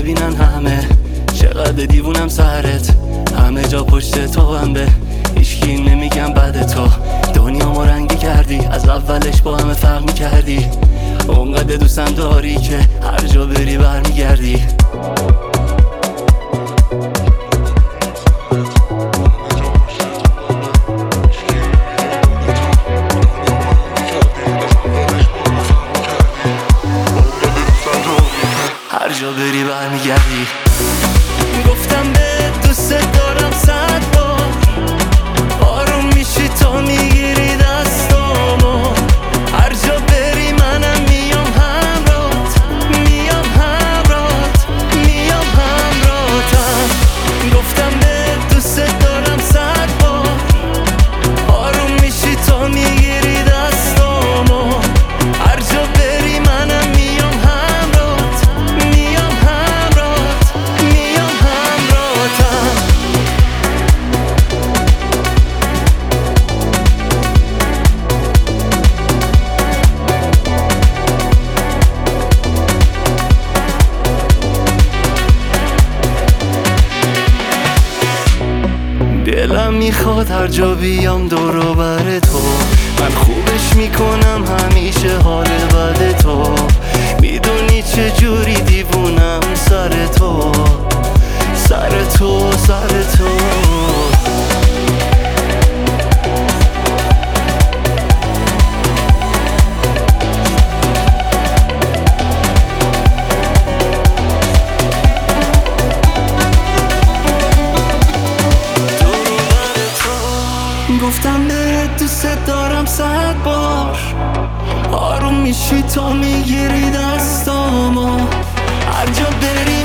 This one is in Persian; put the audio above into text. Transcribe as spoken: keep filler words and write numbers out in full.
ببینن همه چقدر دیوونم سرت، همه جا پشت تو هم به هیچکی نمیگم بعد تو. دنیا ما رنگی کردی، از اولش با همه فرق میکردی، اونقدر دوستم داری که هر جا بری برمیگردی. هر جا بری برمیگردی. گفتم به دوست دارم صد بار، آروم میشی تا میگیری دستامو، هر جا بری منم میام همراهت، میام همراهت، میام همراهتم. گفتم به دوست دارم صد بار، آروم میشی تا میگیری دستامو، هر جا بری منم میام همراهت، میام همراهت، میام همراهتم. دلم میخواد هر جا بیام دور و بر تو، من خوبش میکنم همیشه حال بد تو، میدونی چه جوری دیوونم سر تو، سر تو، سر تو. گفتم به دوست دارم صد بار، آروم میشی تا میگیری دستامو، هر جا بری